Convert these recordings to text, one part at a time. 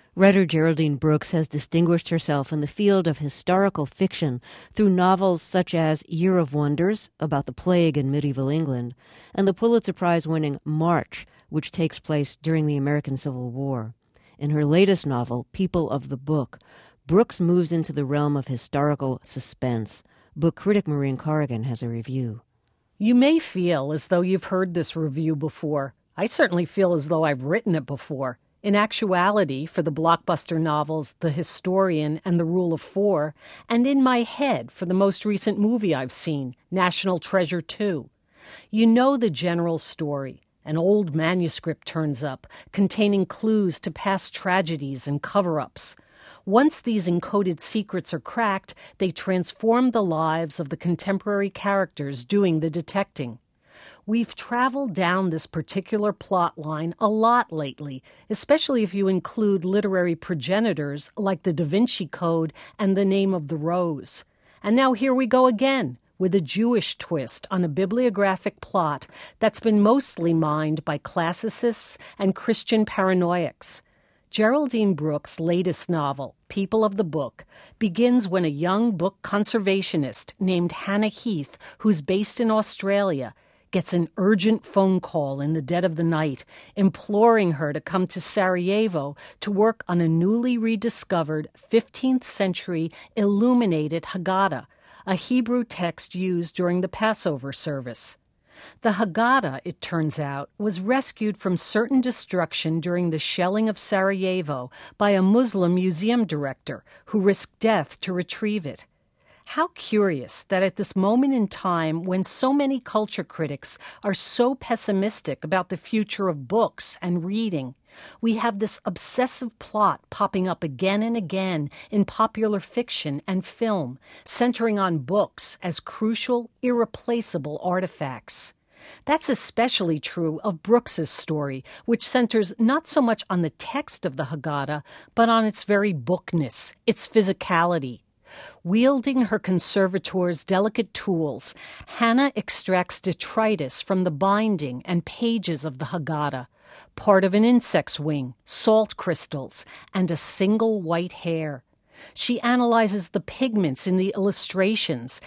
Writer Geraldine Brooks has distinguished herself in the field of historical fiction through novels such as Year of Wonders, about the plague in medieval England, and the Pulitzer Prize-winning March, which takes place during the American Civil War. In her latest novel, People of the Book, Brooks moves into the realm of historical suspense. Book critic Maureen Corrigan has a review. You may feel as though you've heard this review before. I certainly feel as though I've written it before. In actuality, for the blockbuster novels The Historian and The Rule of Four, and in my head for the most recent movie I've seen, National Treasure 2. You know the general story. An old manuscript turns up, containing clues to past tragedies and cover-ups. Once these encoded secrets are cracked, they transform the lives of the contemporary characters doing the detecting. We've traveled down this particular plot line a lot lately, especially if you include literary progenitors like the Da Vinci Code and The Name of the Rose. And now here we go again, with a Jewish twist on a bibliographic plot that's been mostly mined by classicists and Christian paranoiacs. Geraldine Brooks' latest novel, People of the Book, begins when a young book conservationist named Hannah Heath, who's based in Australia, gets an urgent phone call in the dead of the night, imploring her to come to Sarajevo to work on a newly rediscovered 15th century illuminated Haggadah, a Hebrew text used during the Passover service. The Haggadah, it turns out, was rescued from certain destruction during the shelling of Sarajevo by a Muslim museum director who risked death to retrieve it. How curious that at this moment in time when so many culture critics are so pessimistic about the future of books and reading, we have this obsessive plot popping up again and again in popular fiction and film, centering on books as crucial, irreplaceable artifacts. That's especially true of Brooks's story, which centers not so much on the text of the Haggadah, but on its very bookness, its physicality. Wielding her conservator's delicate tools, Hannah extracts detritus from the binding and pages of the Haggadah, part of an insect's wing, salt crystals, and a single white hair. She analyzes the pigments in the illustrations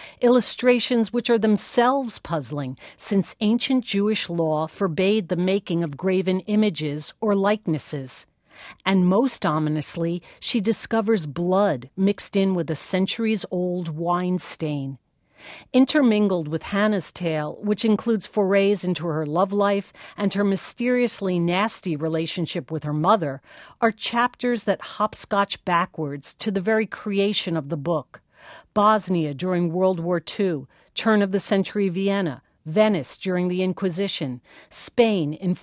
which are themselves puzzling, since ancient Jewish law forbade the making of graven images or likenesses. And most ominously, she discovers blood mixed in with a centuries-old wine stain. Intermingled with Hannah's tale, which includes forays into her love life and her mysteriously nasty relationship with her mother, are chapters that hopscotch backwards to the very creation of the book. Bosnia during World War II, turn-of-the-century Vienna, Venice during the Inquisition, Spain in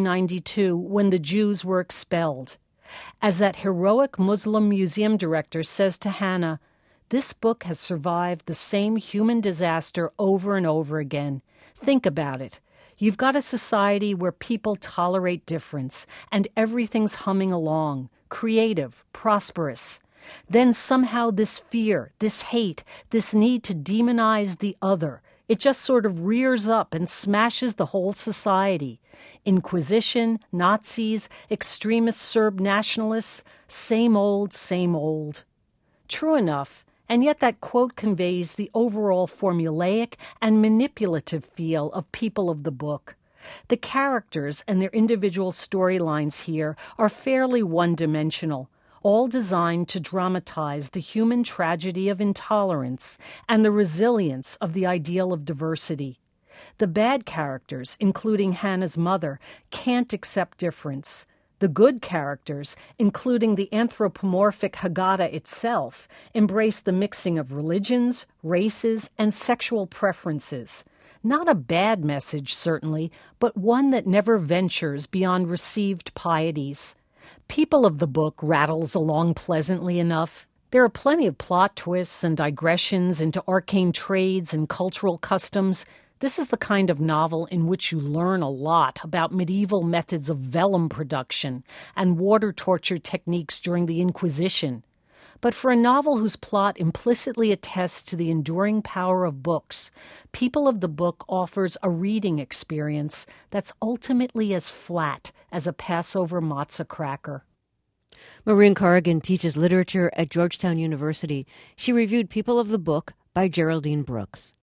1492 when the Jews were expelled. As that heroic Muslim museum director says to Hannah, this book has survived the same human disaster over and over again. Think about it. You've got a society where people tolerate difference and everything's humming along, creative, prosperous. Then somehow this fear, this hate, this need to demonize the other, it just sort of rears up and smashes the whole society. Inquisition, Nazis, extremist Serb nationalists, same old, same old. True enough, and yet that quote conveys the overall formulaic and manipulative feel of People of the Book. The characters and their individual storylines here are fairly one-dimensional, all designed to dramatize the human tragedy of intolerance and the resilience of the ideal of diversity. The bad characters, including Hannah's mother, can't accept difference. The good characters, including the anthropomorphic Haggadah itself, embrace the mixing of religions, races, and sexual preferences. Not a bad message, certainly, but one that never ventures beyond received pieties. People of the Book rattles along pleasantly enough. There are plenty of plot twists and digressions into arcane trades and cultural customs. This is the kind of novel in which you learn a lot about medieval methods of vellum production and water torture techniques during the Inquisition. But for a novel whose plot implicitly attests to the enduring power of books, People of the Book offers a reading experience that's ultimately as flat as a Passover matzah cracker. Maureen Corrigan teaches literature at Georgetown University. She reviewed People of the Book by Geraldine Brooks.